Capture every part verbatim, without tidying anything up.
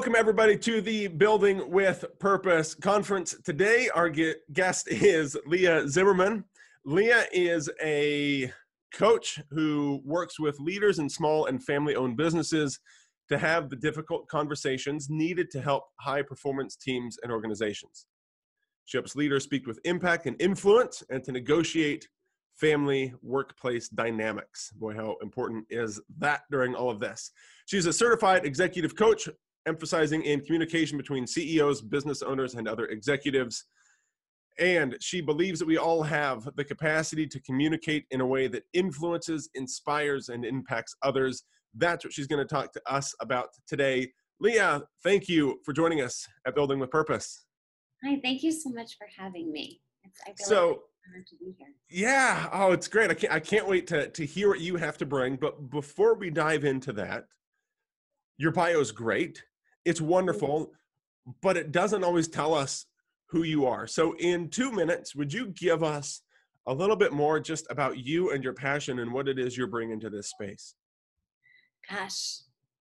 Welcome everybody to the Building with Purpose conference. Today our guest is Leah Zimmerman. Leah is a coach who works with leaders in small and family-owned businesses to have the difficult conversations needed to help high-performance teams and organizations. She helps leaders speak with impact and influence and to negotiate family workplace dynamics. Boy, how important is that during all of this? She's a certified executive coach, emphasizing in communication between C E Os, business owners, and other executives. And she believes that we all have the capacity to communicate in a way that influences, inspires, and impacts others. That's what she's going to talk to us about today. Leah, thank you for joining us at Building with Purpose. Hi, thank you so much for having me. It's, I feel so, like I'm honored to be here. Yeah, oh, it's great. I can't, I can't wait to, to hear what you have to bring. But before we dive into that, your bio is great. It's wonderful, but it doesn't always tell us who you are. So in two minutes, would you give us a little bit more just about you and your passion and what it is you're bringing to this space? Gosh,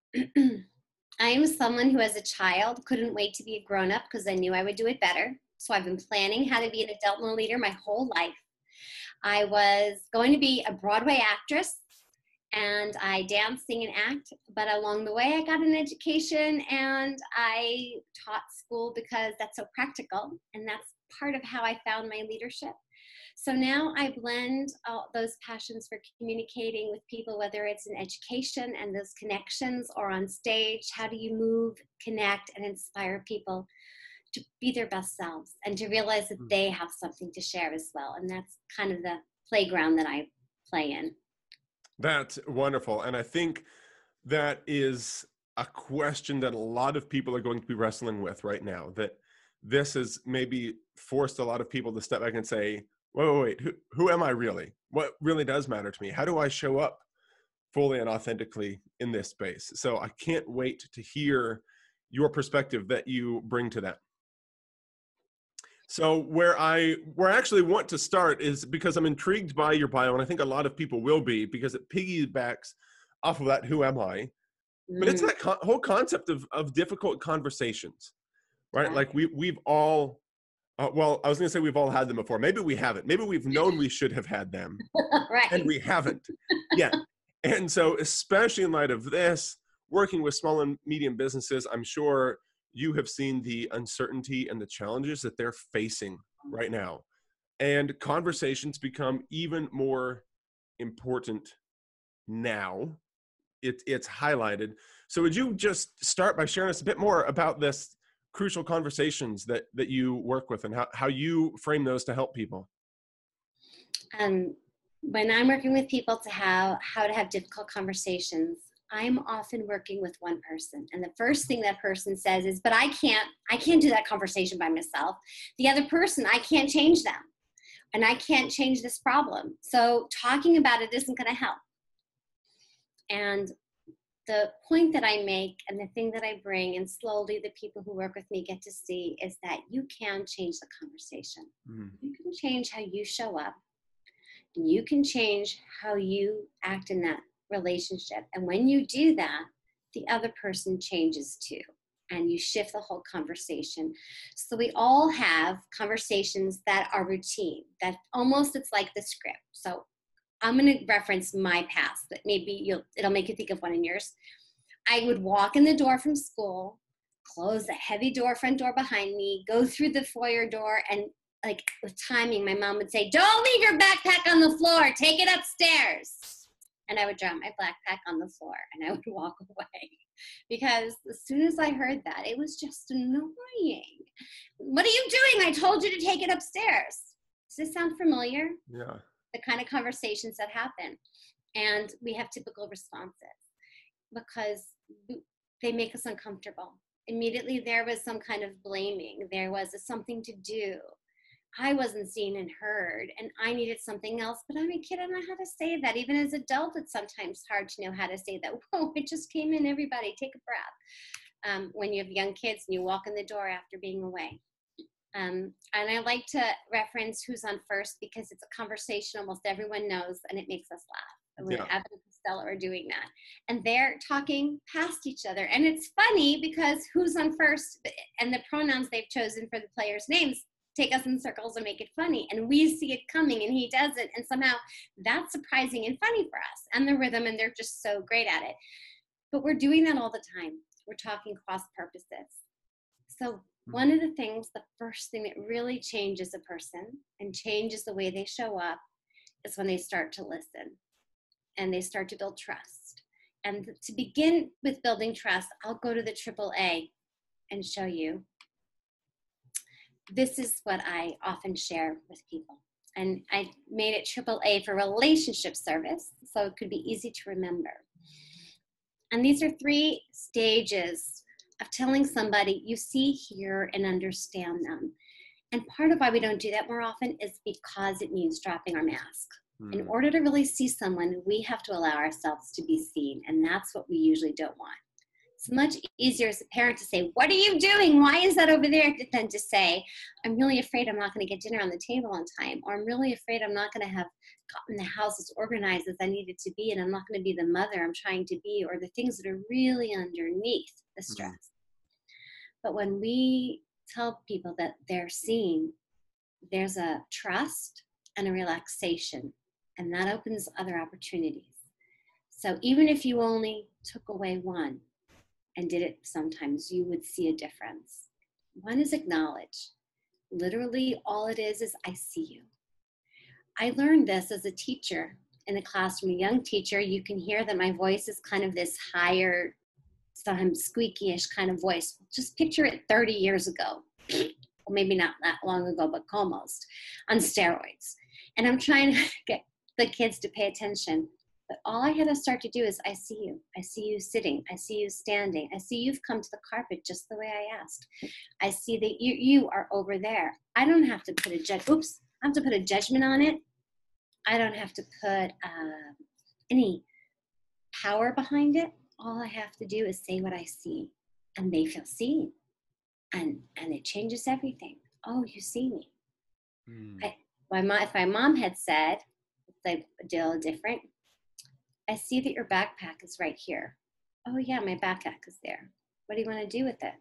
I am someone who as a child couldn't wait to be a grown-up because I knew I would do it better. So I've been planning how to be an adult and a leader my whole life. I was going to be a Broadway actress, and I dance, sing, and act, but along the way I got an education and I taught school because that's so practical, and that's part of how I found my leadership. So now I blend all those passions for communicating with people, whether it's in education and those connections or on stage. How do you move, connect, and inspire people to be their best selves and to realize that they have something to share as well? And that's kind of the playground that I play in. That's wonderful. And I think that is a question that a lot of people are going to be wrestling with right now, that this has maybe forced a lot of people to step back and say, wait, wait, wait, who, who am I really? What really does matter to me? How do I show up fully and authentically in this space? So I can't wait to hear your perspective that you bring to that. So where I where I actually want to start is because I'm intrigued by your bio, and I think a lot of people will be, because it piggybacks off of that, who am I? Mm. But it's that co- whole concept of, of difficult conversations, right? Yeah. Like we, we've all, uh, well, I was going to say we've all had them before. Maybe we haven't. Maybe we've known we should have had them, right. and we haven't yet. And so especially in light of this, working with small and medium businesses, I'm sure you have seen the uncertainty and the challenges that they're facing right now. And conversations become even more important now. It, it's highlighted. So would you just start by sharing us a bit more about this crucial conversations that, that you work with and how, how you frame those to help people? Um, when I'm working with people to how, how to have difficult conversations, I'm often working with one person, and the first thing that person says is, but I can't, I can't do that conversation by myself. The other person, I can't change them, and I can't change this problem. So talking about it isn't going to help. And the point that I make and the thing that I bring, and slowly the people who work with me get to see, is that you can change the conversation. Mm-hmm. You can change how you show up, and you can change how you act in that relationship. And when you do that, the other person changes too, and you shift the whole conversation. So we all have conversations that are routine, that almost it's like the script. So I'm going to reference my past, that maybe you'll it'll make you think of one in yours. I would walk in the door from school, close the heavy door, front door behind me, go through the foyer door, and like with timing, my mom would say, "Don't leave your backpack on the floor, take it upstairs." And I would drop my backpack on the floor and I would walk away, because as soon as I heard that, it was just annoying. What are you doing? I told you to take it upstairs. Does this sound familiar? Yeah. The kind of conversations that happen. And we have typical responses because they make us uncomfortable. Immediately there was some kind of blaming. There was a something to do. I wasn't seen and heard, and I needed something else, but I'm a kid, I don't know how to say that. Even as an adult, it's sometimes hard to know how to say that. Whoa, it just came in, everybody, take a breath. Um, when you have young kids and you walk in the door after being away. Um, and I like to reference Who's on First, because it's a conversation almost everyone knows, and it makes us laugh. And when Yeah. Evan Stella are doing that. And they're talking past each other. And it's funny because who's on first and the pronouns they've chosen for the players' names take us in circles and make it funny. And we see it coming and he doesn't. And somehow that's surprising and funny for us. And the rhythm, and they're just so great at it. But we're doing that all the time. We're talking cross purposes. So one of the things, the first thing that really changes a person and changes the way they show up is when they start to listen and they start to build trust. And to begin with building trust, I'll go to the triple A and show you. This is what I often share with people. And I made it triple A for relationship service, so it could be easy to remember. And these are three stages of telling somebody you see, hear, and understand them. And part of why we don't do that more often is because it means dropping our mask. Mm. In order to really see someone, we have to allow ourselves to be seen. And that's what we usually don't want. It's much easier as a parent to say, what are you doing? Why is that over there? Than to say, I'm really afraid I'm not going to get dinner on the table on time. Or I'm really afraid I'm not going to have gotten the house as organized as I need it to be. And I'm not going to be the mother I'm trying to be. Or the things that are really underneath the stress. Mm-hmm. But when we tell people that they're seen, there's a trust and a relaxation. And that opens other opportunities. So even if you only took away one, and did it sometimes, you would see a difference. One is acknowledge. Literally, all it is is I see you. I learned this as a teacher in the classroom, a young teacher. You can hear that my voice is kind of this higher, sometimes squeaky-ish kind of voice. Just picture it thirty years ago. Well, maybe not that long ago, but almost, on steroids. And I'm trying to get the kids to pay attention. But all I had to start to do is, I see you. I see you sitting. I see you standing. I see you've come to the carpet just the way I asked. I see that you, you are over there. I don't have to put a judge. Oops. I have to put a judgment on it. I don't have to put uh, any power behind it. All I have to do is say what I see, and they feel seen, and and it changes everything. Oh, you see me. Mm. I, my mom, if my mom had said, like a deal different. I see that your backpack is right here. Oh yeah, my backpack is there. What do you want to do with it?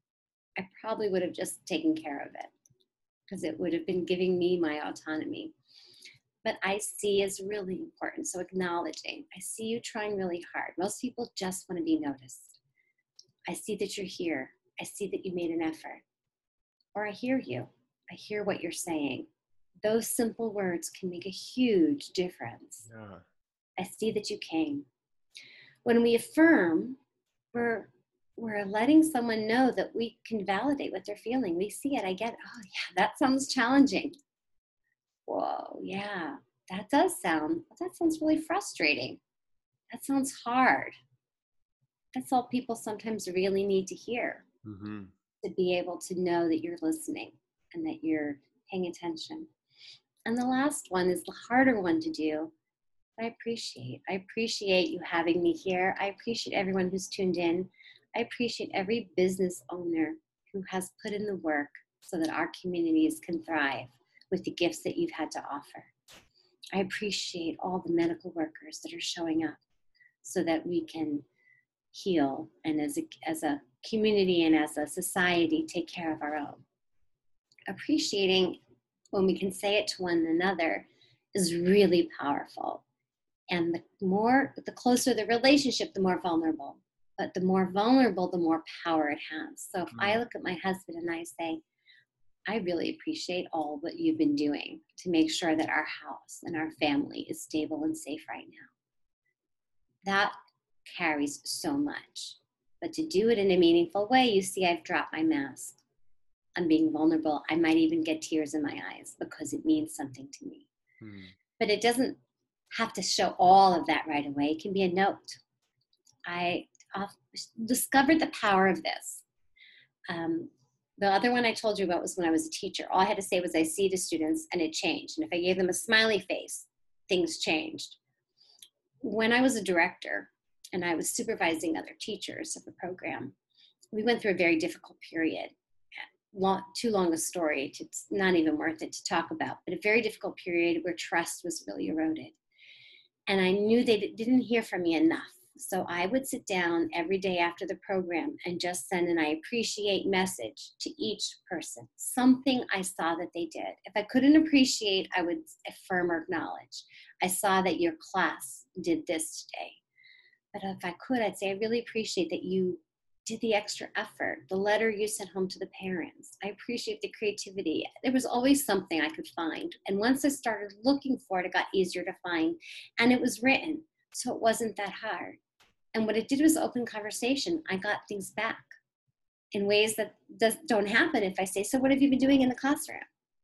I probably would have just taken care of it because it would have been giving me my autonomy. But I see is really important. So acknowledging, I see you trying really hard. Most people just want to be noticed. I see that you're here. I see that you made an effort. Or I hear you. I hear what you're saying. Those simple words can make a huge difference. Yeah. I see that you came. When we affirm, we're, we're letting someone know that we can validate what they're feeling. We see it. I get it. Oh, yeah, that sounds challenging. Whoa, yeah, that does sound, that sounds really frustrating. That sounds hard. That's all people sometimes really need to hear, mm-hmm. to be able to know that you're listening and that you're paying attention. And the last one is the harder one to do. I appreciate. I appreciate you having me here. I appreciate everyone who's tuned in. I appreciate every business owner who has put in the work so that our communities can thrive with the gifts that you've had to offer. I appreciate all the medical workers that are showing up so that we can heal and as a, as a community and as a society take care of our own. Appreciating when we can say it to one another is really powerful. And the more, the closer the relationship, the more vulnerable. But the more vulnerable, the more power it has. So if mm. I look at my husband and I say, I really appreciate all that you've been doing to make sure that our house and our family is stable and safe right now. That carries so much. But to do it in a meaningful way, you see, I've dropped my mask. I'm being vulnerable. I might even get tears in my eyes because it means something to me. Mm. But it doesn't have to show all of that right away. It can be a note. I uh, discovered the power of this. Um, the other one I told you about was when I was a teacher. All I had to say was I see the students and it changed. And if I gave them a smiley face, things changed. When I was a director and I was supervising other teachers of the program, we went through a very difficult period. Long, too long a story. To, it's not even worth it to talk about, but a very difficult period where trust was really eroded. And I knew they d- didn't hear from me enough. So I would sit down every day after the program and just send an I appreciate message to each person, something I saw that they did. If I couldn't appreciate, I would affirm or acknowledge. I saw that your class did this today. But if I could, I'd say, I really appreciate that you did the extra effort, the letter you sent home to the parents. I appreciate the creativity. There was always something I could find. And once I started looking for it, it got easier to find. And it was written, so it wasn't that hard. And what it did was open conversation. I got things back in ways that does, don't happen if I say, so what have you been doing in the classroom?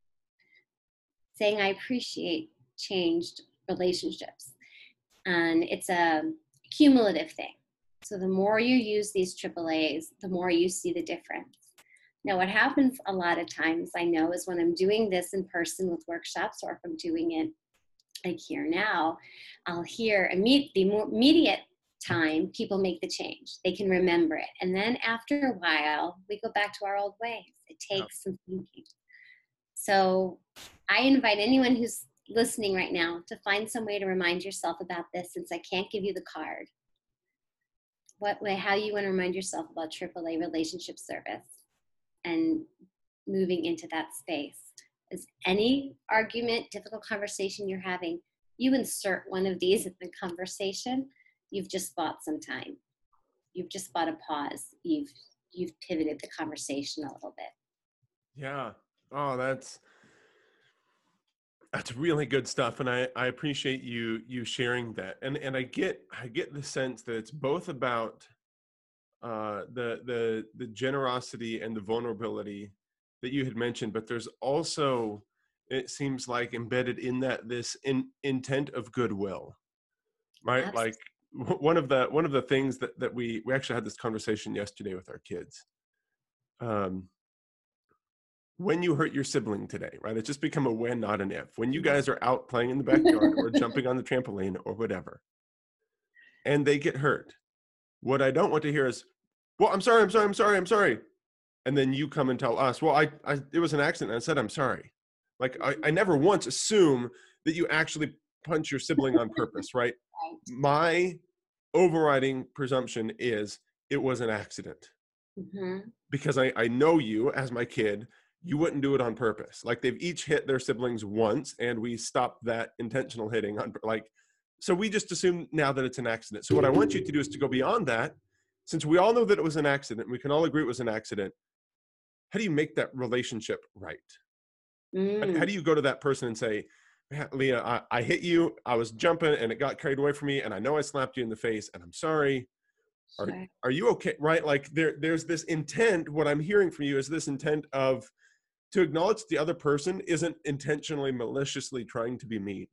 Saying I appreciate changed relationships. And it's a cumulative thing. So the more you use these triple A's, the more you see the difference. Now, what happens a lot of times, I know, is when I'm doing this in person with workshops, or if I'm doing it like here now, I'll hear immediate, the more immediate time people make the change. They can remember it. And then after a while, we go back to our old ways. It takes some thinking. So I invite anyone who's listening right now to find some way to remind yourself about this, since I can't give you the card. What way, how you want to remind yourself about triple A relationship service and moving into that space. Is any argument, difficult conversation you're having, you insert one of these in the conversation, you've just bought some time. You've just bought a pause. You've you've pivoted the conversation a little bit. Yeah. Oh, that's that's really good stuff. And I, I appreciate you you sharing that. And and I get I get the sense that it's both about uh, the the the generosity and the vulnerability that you had mentioned, but there's also, it seems like, embedded in that this in, intent of goodwill, right? Absolutely. Like w- one of the one of the things that that we we actually had this conversation yesterday with our kids. Um, when you hurt your sibling today, right? It's just become a when, not an if. When you guys are out playing in the backyard or jumping on the trampoline or whatever, and they get hurt, what I don't want to hear is, well, I'm sorry, I'm sorry, I'm sorry, I'm sorry. And then you come and tell us, well, I, I it was an accident. I said, I'm sorry. Like, I, I never once assume that you actually punch your sibling on purpose, right? Right. My overriding presumption is it was an accident. Mm-hmm. Because I, I know you as my kid, you wouldn't do it on purpose. Like, they've each hit their siblings once and we stopped that intentional hitting on, like, so we just assume now that it's an accident. So what I want you to do is to go beyond that. Since we all know that it was an accident, we can all agree it was an accident. How do you make that relationship right? Mm. How, how do you go to that person and say, Leah, I, I hit you, I was jumping and it got carried away from me, and I know I slapped you in the face and I'm sorry. Are, Sure. are you okay? Right? Like, there, there's this intent. What I'm hearing from you is this intent of, to acknowledge the other person isn't intentionally, maliciously trying to be mean.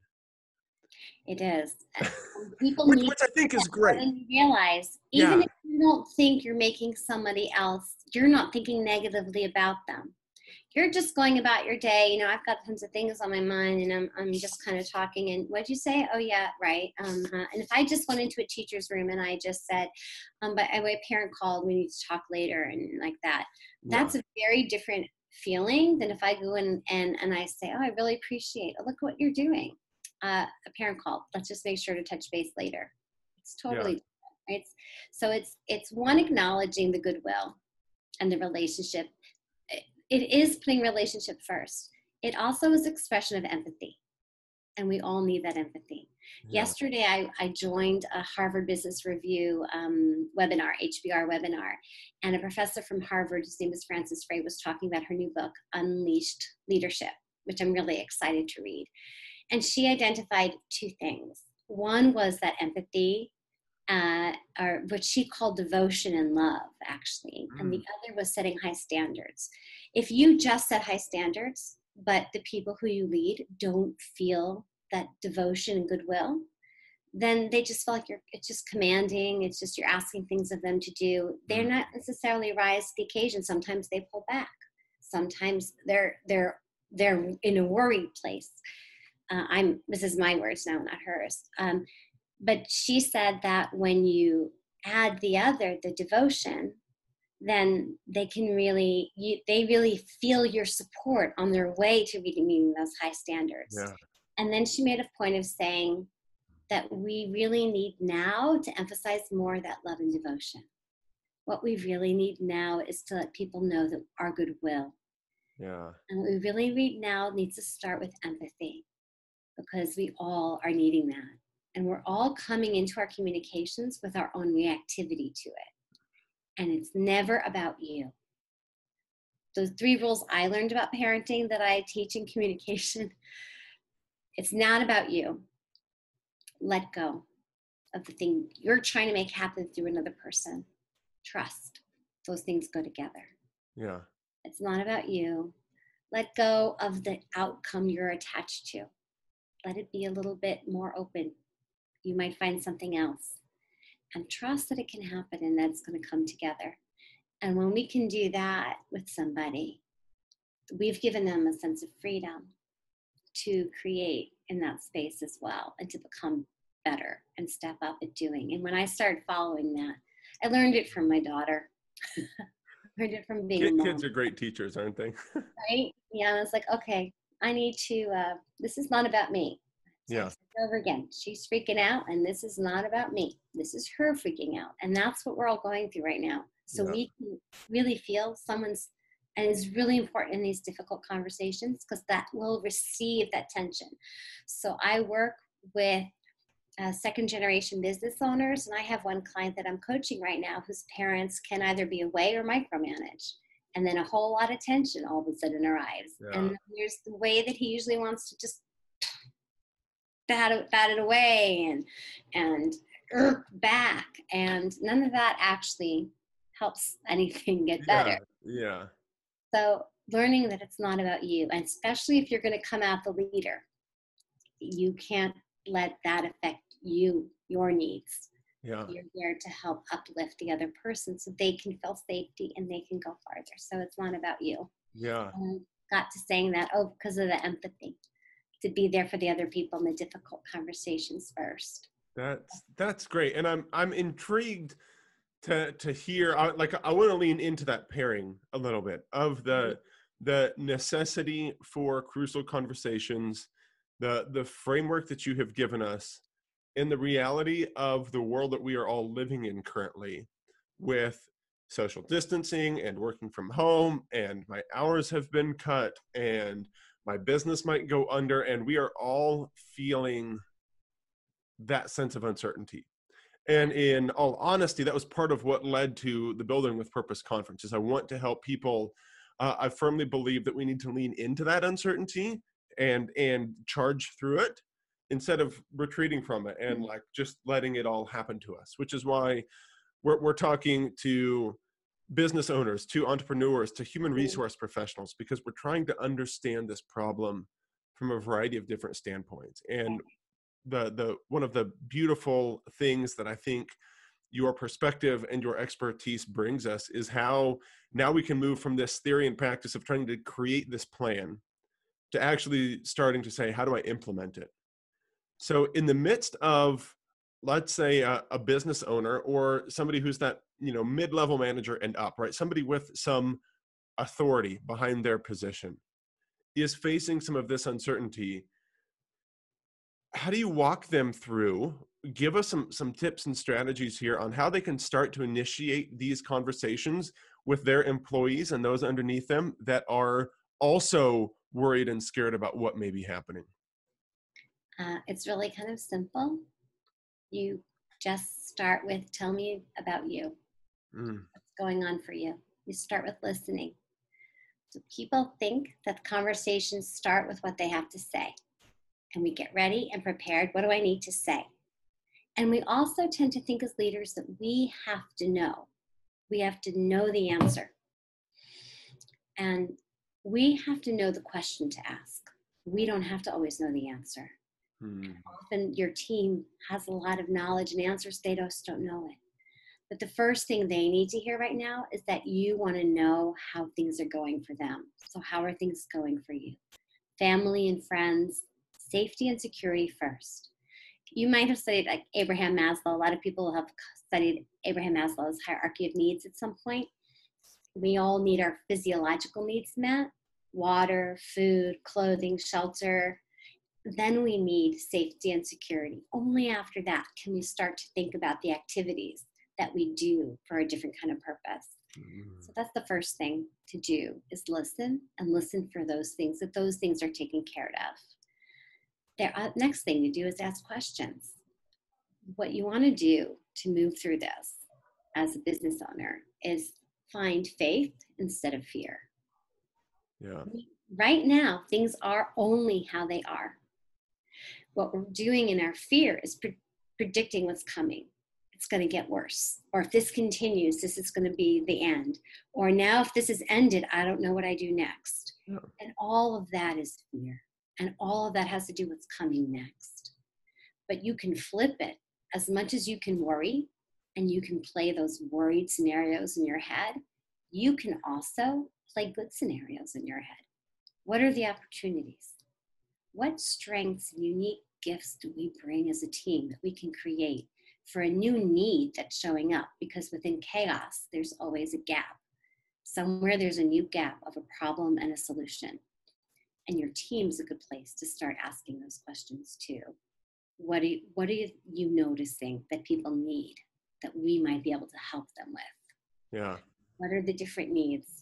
It is. People which, need which I think is great. to realize, even Yeah. if you don't think you're making somebody else, you're not thinking negatively about them. You're just going about your day. You know, I've got tons of things on my mind, and I'm I'm just kind of talking. And what'd you say? Oh yeah, right. Um, uh, and if I just went into a teacher's room and I just said, um, "But a parent called. We need to talk later," and like that, that's Yeah. a very different feeling than if I go in and and I say, "Oh, I really appreciate. Oh, look what you're doing." Uh, a parent called. Let's just make sure to touch base later. It's totally Yeah. different, right? So it's it's one, acknowledging the goodwill and the relationship. It is putting relationship first. It also is expression of empathy, and we all need that empathy. Yeah. Yesterday, I, I joined a Harvard Business Review um, webinar, H B R webinar, and a professor from Harvard, his name is Frances Frey, was talking about her new book, Unleashed Leadership, which I'm really excited to read. And she identified two things. One was that empathy, uh, or what she called devotion and love, actually. Mm. And the other was setting high standards. If you just set high standards, but the people who you lead don't feel that devotion and goodwill, then they just feel like you're, it's just commanding. It's just, you're asking things of them to do. They're not necessarily rise to the occasion. Sometimes they pull back. Sometimes they're, they're, they're in a worried place. Uh, I'm, this is my words now, not hers. Um, but she said that when you add the other, the devotion, then they can really, you, they really feel your support on their way to meeting those high standards. Yeah. And then she made a point of saying, that we really need now to emphasize more that love and devotion. What we really need now is to let people know that our goodwill. Yeah. And what we really need now needs to start with empathy, because we all are needing that. And we're all coming into our communications with our own reactivity to it. And it's never about you. Those three rules I learned about parenting that I teach in communication, it's not about you. Let go of the thing you're trying to make happen through another person. Trust. Those things go together. Yeah. It's not about you. Let go of the outcome you're attached to. Let it be a little bit more open. You might find something else. And trust that it can happen and that it's going to come together. And when we can do that with somebody, we've given them a sense of freedom to create in that space as well and to become better and step up at doing. And when I started following that, I learned it from my daughter. Learned it from being Kid, a mom. Kids are great teachers, aren't they? Right? Yeah, I was like, okay, I need to, uh, this is not about me. So Yeah. I said it over again. She's freaking out, and this is not about me. This is her freaking out. And that's what we're all going through right now. So Yeah. we can really feel someone's, and it's really important in these difficult conversations because that will receive that tension. So I work with uh, second generation business owners, and I have one client that I'm coaching right now whose parents can either be away or micromanage. And then a whole lot of tension all of a sudden arrives. Yeah. And then there's the way that he usually wants to just bat it, bat it away and, and irk back. And none of that actually helps anything get better. Yeah. Yeah. So learning that it's not about you, and especially if you're going to come out the leader, you can't let that affect you, your needs. Yeah. You're there to help uplift the other person so they can feel safety and they can go farther. So it's not about you. Yeah. And I got to saying that, oh, because of the empathy, to be there for the other people in the difficult conversations first. That's that's great, and I'm I'm intrigued to to hear. I, like I want to lean into that pairing a little bit of the the necessity for crucial conversations, the the framework that you have given us, and the reality of the world that we are all living in currently, with social distancing and working from home, and my hours have been cut, and my business might go under, and we are all feeling that sense of uncertainty. And in all honesty, that was part of what led to the Building with Purpose conference. Is I want to help people. Uh, I firmly believe that we need to lean into that uncertainty and and charge through it instead of retreating from it and like just letting it all happen to us. Which is why we're we're talking to business owners, to entrepreneurs, to human resource professionals, because we're trying to understand this problem from a variety of different standpoints. And the the one of the beautiful things that I think your perspective and your expertise brings us is how now we can move from this theory and practice of trying to create this plan to actually starting to say, how do I implement it? So in the midst of, let's say, a, a business owner or somebody who's that, you know, mid-level manager and up, right? Somebody with some authority behind their position is facing some of this uncertainty. How do you walk them through? Give us some some tips and strategies here on how they can start to initiate these conversations with their employees and those underneath them that are also worried and scared about what may be happening. Uh, it's really kind of simple. You just start with, tell me about you. Mm. What's going on for you? You start with listening. So people think that conversations start with what they have to say. And we get ready and prepared. What do I need to say? And we also tend to think as leaders that we have to know. We have to know the answer. And we have to know the question to ask. We don't have to always know the answer. Mm. Often your team has a lot of knowledge and answers, they just don't know it. But the first thing they need to hear right now is that you want to know how things are going for them. So how are things going for you? Family and friends, safety and security first. You might have studied like Abraham Maslow. A lot of people have studied Abraham Maslow's hierarchy of needs at some point. We all need our physiological needs met: water, food, clothing, shelter. Then we need safety and security. Only after that can we start to think about the activities that we do for a different kind of purpose. Mm. So that's the first thing to do, is listen, and listen for those things, that those things are taken care of. The uh, next thing to do is ask questions. What you want to do to move through this as a business owner is find faith instead of fear. Yeah. Right now, things are only how they are. What we're doing in our fear is pre- predicting what's coming. It's going to get worse. Or if this continues, this is going to be the end. Or now if this is ended, I don't know what I do next. Yeah. And all of that is fear. And all of that has to do with what's coming next. But you can flip it. As much as you can worry, and you can play those worried scenarios in your head, you can also play good scenarios in your head. What are the opportunities? What strengths and unique gifts do we bring as a team that we can create for a new need that's showing up? Because within chaos, there's always a gap. Somewhere there's a new gap of a problem and a solution. And your team's a good place to start asking those questions too. What are you, what are you noticing that people need that we might be able to help them with? Yeah. What are the different needs?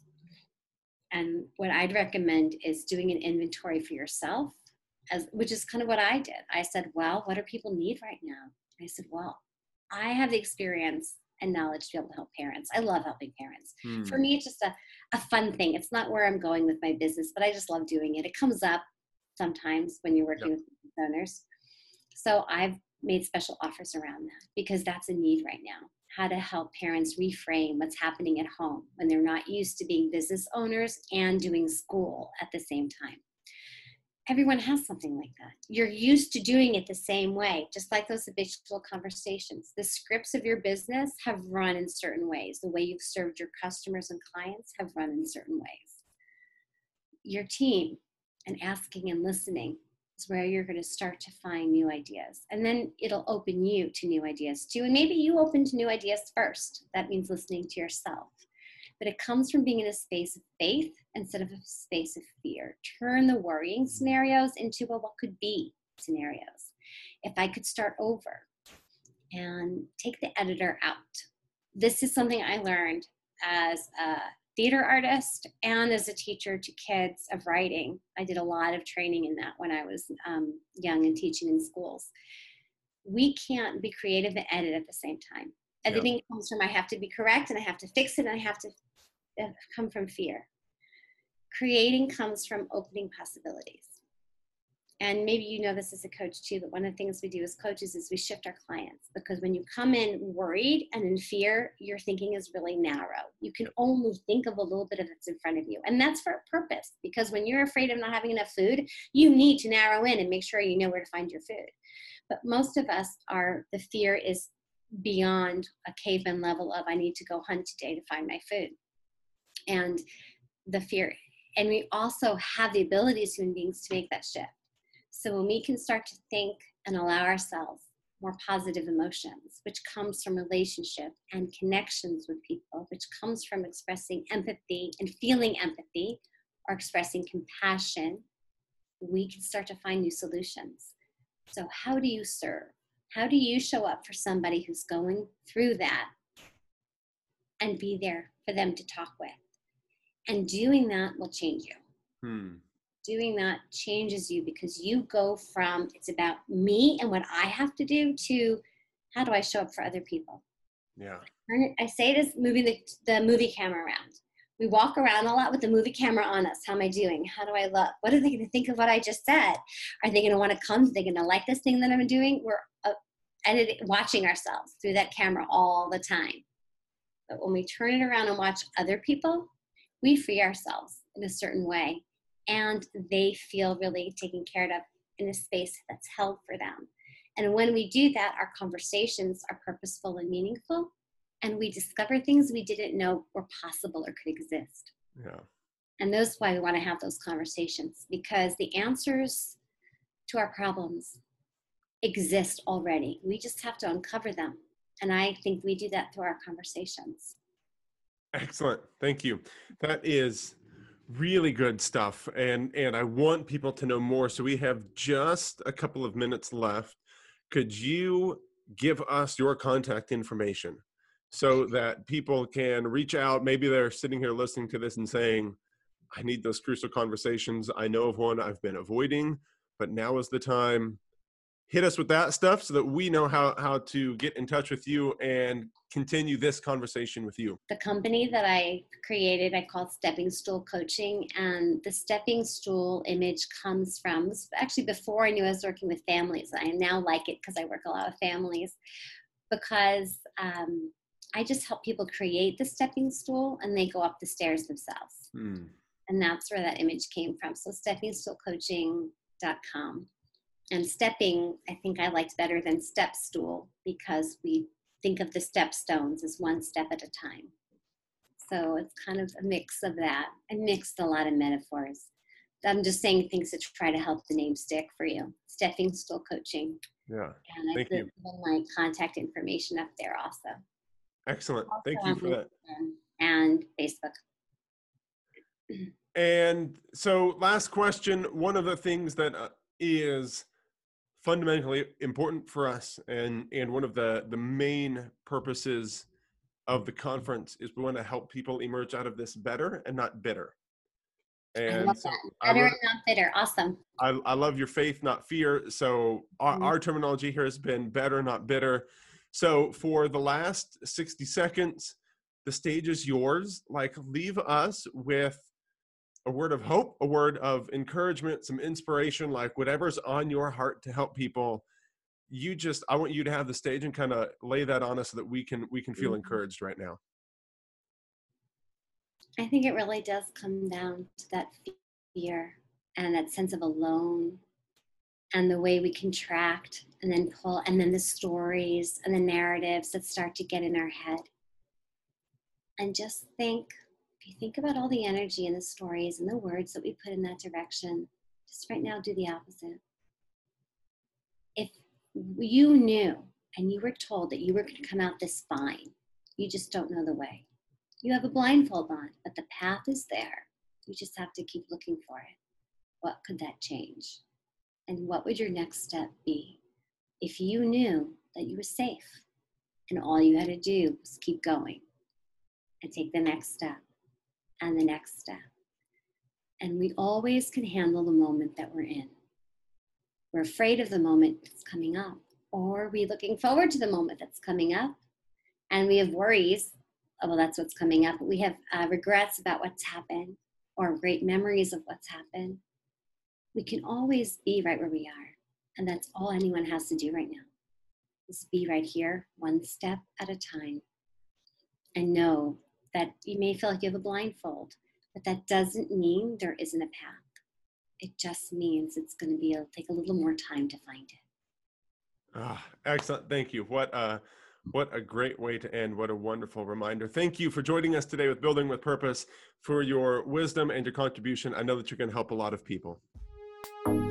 And what I'd recommend is doing an inventory for yourself, as which is kind of what I did. I said, well, what do people need right now? And I said, well, I have the experience and knowledge to be able to help parents. I love helping parents. Hmm. For me, it's just a, a fun thing. It's not where I'm going with my business, but I just love doing it. It comes up sometimes when you're working yep. with business owners. So I've made special offers around that because that's a need right now. How to help parents reframe what's happening at home when they're not used to being business owners and doing school at the same time. Everyone has something like that. You're used to doing it the same way, just like those habitual conversations. The scripts of your business have run in certain ways. The way you've served your customers and clients have run in certain ways. Your team and asking and listening is where you're going to start to find new ideas. And then it'll open you to new ideas too. And maybe you open to new ideas first. That means listening to yourself. But it comes from being in a space of faith instead of a space of fear. Turn the worrying scenarios into a what could be scenarios. If I could start over and take the editor out. This is something I learned as a theater artist and as a teacher to kids of writing. I did a lot of training in that when I was um, young and teaching in schools. We can't be creative and edit at the same time. Editing yeah. comes from I have to be correct and I have to fix it and I have to uh, come from fear. Creating comes from opening possibilities. And maybe you know this as a coach too, but one of the things we do as coaches is we shift our clients, because when you come in worried and in fear, your thinking is really narrow. You can only think of a little bit of what's in front of you. And that's for a purpose, because when you're afraid of not having enough food, you need to narrow in and make sure you know where to find your food. But most of us are, the fear is beyond a caveman level of I need to go hunt today to find my food. And the fear, and we also have the ability as human beings to make that shift. So when we can start to think and allow ourselves more positive emotions, which comes from relationship and connections with people, which comes from expressing empathy and feeling empathy or expressing compassion, we can start to find new solutions. So how do you serve? How do you show up for somebody who's going through that and be there for them to talk with? And doing that will change you. Hmm. Doing that changes you, because you go from it's about me and what I have to do to how do I show up for other people? Yeah. I say it as moving the, the movie camera around. We walk around a lot with the movie camera on us. How am I doing? How do I look? What are they going to think of what I just said? Are they going to want to come? Are they going to like this thing that I'm doing? We're uh, editing, watching ourselves through that camera all the time. But when we turn it around and watch other people, we free ourselves in a certain way. And they feel really taken care of in a space that's held for them. And when we do that, our conversations are purposeful and meaningful, and we discover things we didn't know were possible or could exist. Yeah. And that's why we want to have those conversations, because the answers to our problems exist already. We just have to uncover them. And I think we do that through our conversations. Excellent. Thank you. That is Really good stuff. And and I want people to know more. So we have just a couple of minutes left. Could you give us your contact information so that people can reach out? Maybe they're sitting here listening to this and saying, I need those crucial conversations. I know of one I've been avoiding, but now is the time. Hit us with that stuff so that we know how, how to get in touch with you and continue this conversation with you. The company that I created, I called Stepping Stool Coaching, and the stepping stool image comes from, actually before I knew I was working with families. I now like it because I work a lot with families, because um, I just help people create the stepping stool and they go up the stairs themselves. Hmm. And that's where that image came from. So stepping stool coaching dot com. And stepping, I think I liked better than step stool, because we think of the stepstones as one step at a time. So it's kind of a mix of that. I mixed a lot of metaphors. I'm just saying things to try to help the name stick for you. Stepping Stool Coaching. Yeah. And I put my contact information up there also. Excellent. Also, thank you for that. And Facebook. And so last question, one of the things that uh, is fundamentally important for us, and and one of the the main purposes of the conference, is we want to help people emerge out of this better and not bitter. And I love so that. Better love, and not bitter. Awesome. I, I love your faith, not fear. So our, mm-hmm. our terminology here has been better, not bitter. So for the last sixty seconds, the stage is yours. Like, leave us with a word of hope, a word of encouragement, some inspiration, like whatever's on your heart to help people. You just, I want you to have the stage and kind of lay that on us so that we can, we can feel mm-hmm. encouraged right now. I think it really does come down to that fear and that sense of alone, and the way we contract and then pull, and then the stories and the narratives that start to get in our head. And just think, if you think about all the energy and the stories and the words that we put in that direction, just right now do the opposite. If you knew and you were told that you were going to come out this fine, you just don't know the way. You have a blindfold on, but the path is there. You just have to keep looking for it. What could that change? And what would your next step be if you knew that you were safe and all you had to do was keep going and take the next step and the next step? And we always can handle the moment that we're in. We're afraid of the moment that's coming up, or we're looking forward to the moment that's coming up, and we have worries. Oh, well, that's what's coming up. We have uh, regrets about what's happened, or great memories of what's happened. We can always be right where we are. And that's all anyone has to do right now, is be right here, one step at a time. And know that you may feel like you have a blindfold, but that doesn't mean there isn't a path. It just means it's going to be a, take a little more time to find it. Ah, excellent. Thank you. What uh What a great way to end. What a wonderful reminder. Thank you for joining us today with Building with Purpose, for your wisdom and your contribution. I know that you're going to help a lot of people.